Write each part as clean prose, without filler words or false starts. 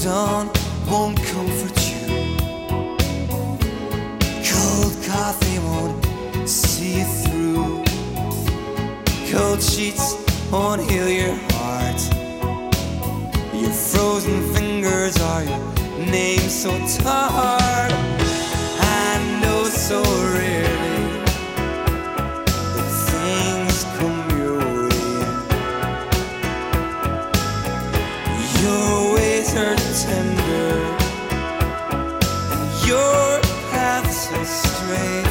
dawn won't comfort you. Cold coffee won't see you through. Cold sheets won't heal your heart. Your frozen fingers are your name so tired. I know so rarely that things come your way. Your ways are tender and your paths are straight.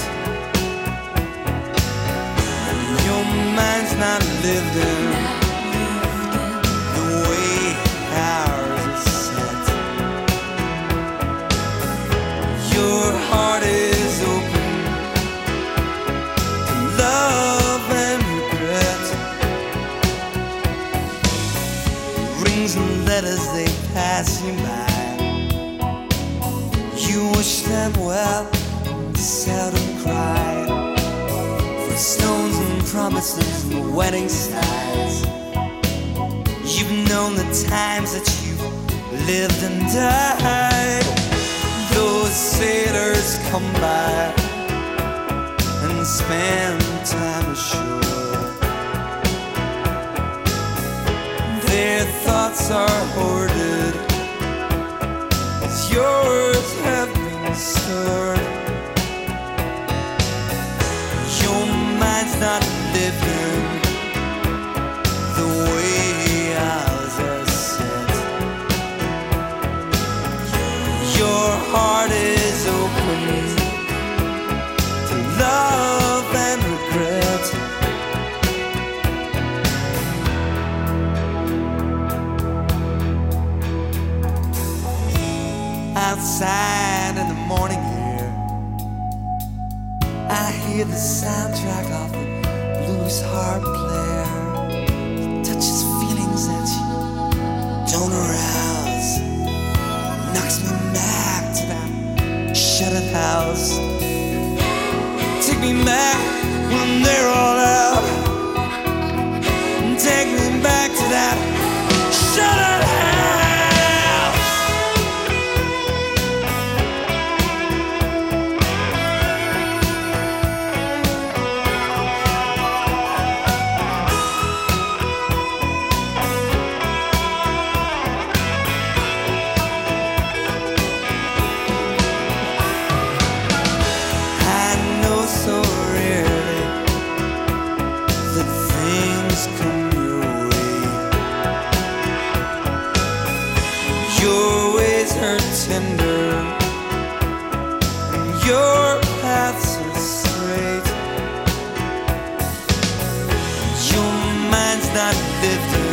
Your mind's not lived in the way ours is set. Your heart is open to love and regret. Rings and letters, they pass you by. You wish them well and seldom cry. For stones and promises and wedding sighs. You've known the times that you've lived and died. Those sailors come by and spend time ashore. Their thoughts are hoarded as yours have been stored. Your mind's not living the way ours are set. Your heart is open to love and regret. Outside in the morning air, I hear the soundtrack of the blues harp player. It touches feelings that you don't arouse. Knocks me back to that shuttered house. Take me back when they're all out. Take me back to that shuttered house. So rarely that things come your way. Your ways are tender and your paths are straight. Your mind's not lived in